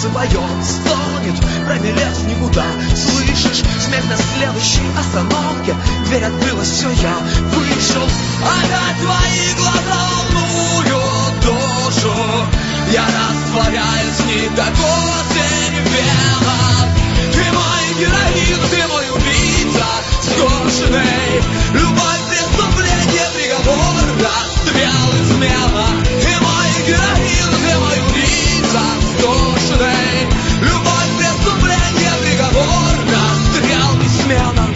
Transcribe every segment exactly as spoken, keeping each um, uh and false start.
сердце поет, стонет, промелец в никуда. Слышишь, смех на следующей остановке. Дверь открылась, все, я вышел. Опять твои глаза волнуют душу. Я растворяюсь в них, как осень в венах. Ты мой героин, ты мой убийца скошенный. Любовь, преступление, приговор, расстрел, измена. Ты мой героин, ты мой убийца скошенный. Любовь, преступление, приговор, расстрел, измена.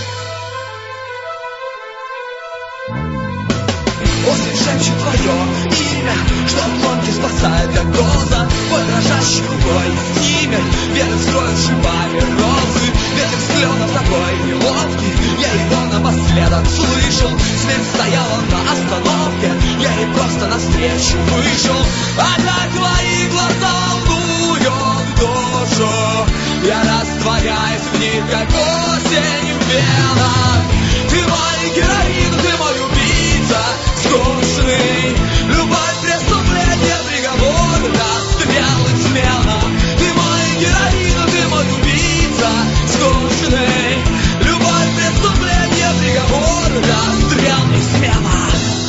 Осень шепчет твое имя, что отломки спасает, как роза. Твой дрожащий рукой имя, ветер строит шипами розы. Ветер с кленов такой неловкий, я его напоследок слышал. Смерть стояла на остановке, я ей просто навстречу вышел. Опять твои глаза волнуют душу. Я растворяюсь в них, как осень в венах. Ты мой героин, ты мой убийца скучный. Любовь, преступление, приговор, расстрел, измена. Ты мой героин, ты мой убийца скучный. Любовь, преступление, приговор, расстрел, измена.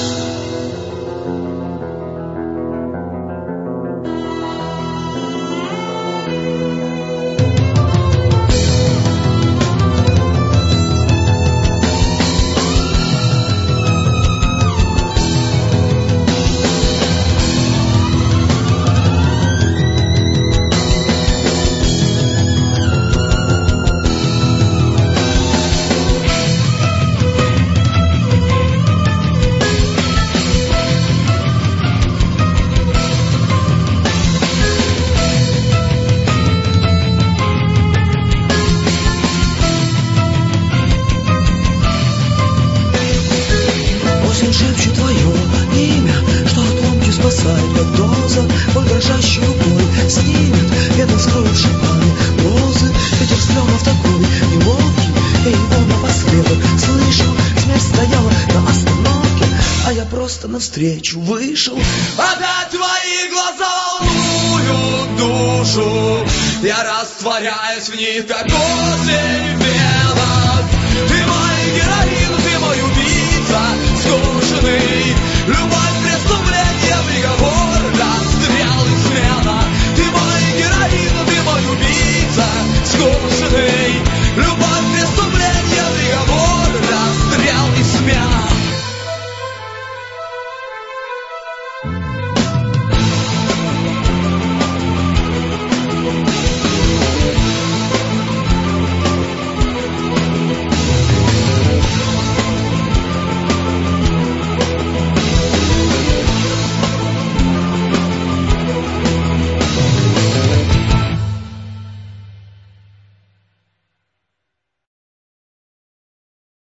Шепчет твое имя, что отломки спасает, как доза. Твой дрожащий рукой снимет, ветер скроет шипами розы. Ветер с кленов такой неловкий, я его напоследок слышал. Смерть стояла на остановке, а я просто навстречу вышел. Опять твои глаза волнуют душу. Я растворяюсь в них, как осень.